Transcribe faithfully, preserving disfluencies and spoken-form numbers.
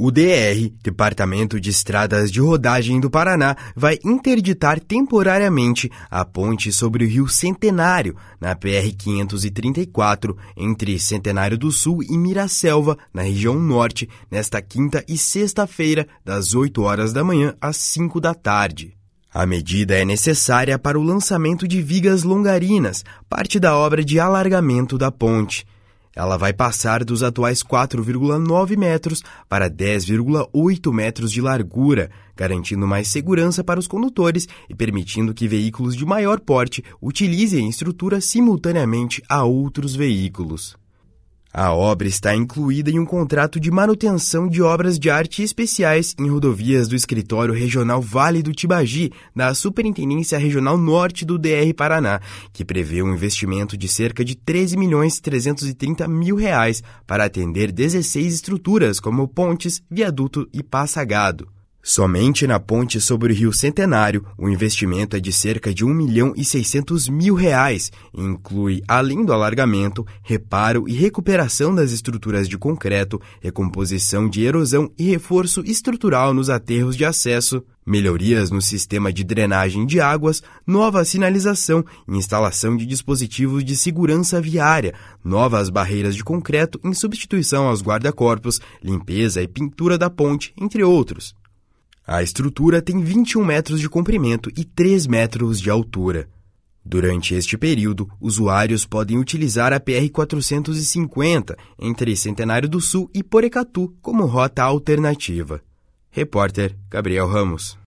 O D R, Departamento de Estradas de Rodagem do Paraná, vai interditar temporariamente a ponte sobre o Rio Centenário, na P R quinhentos e trinta e quatro, entre Centenário do Sul e Miraselva, na região norte, nesta quinta e sexta-feira, das oito horas da manhã às cinco da tarde. A medida é necessária para o lançamento de vigas longarinas, parte da obra de alargamento da ponte. Ela vai passar dos atuais quatro vírgula nove metros para dez vírgula oito metros de largura, garantindo mais segurança para os condutores e permitindo que veículos de maior porte utilizem a estrutura simultaneamente a outros veículos. A obra está incluída em um contrato de manutenção de obras de arte especiais em rodovias do Escritório Regional Vale do Tibagi, da Superintendência Regional Norte do D R Paraná, que prevê um investimento de cerca de treze milhões trezentos e trinta mil reais para atender dezesseis estruturas como pontes, viaduto e passagado. Somente na ponte sobre o Rio Centenário, o investimento é de cerca de um milhão e seiscentos mil reais e inclui, além do alargamento, reparo e recuperação das estruturas de concreto, recomposição de erosão e reforço estrutural nos aterros de acesso, melhorias no sistema de drenagem de águas, nova sinalização e instalação de dispositivos de segurança viária, novas barreiras de concreto em substituição aos guarda-corpos, limpeza e pintura da ponte, entre outros. A estrutura tem vinte e um metros de comprimento e três metros de altura. Durante este período, usuários podem utilizar a P R quatrocentos e cinquenta entre Centenário do Sul e Porecatu como rota alternativa. Repórter Gabriel Ramos.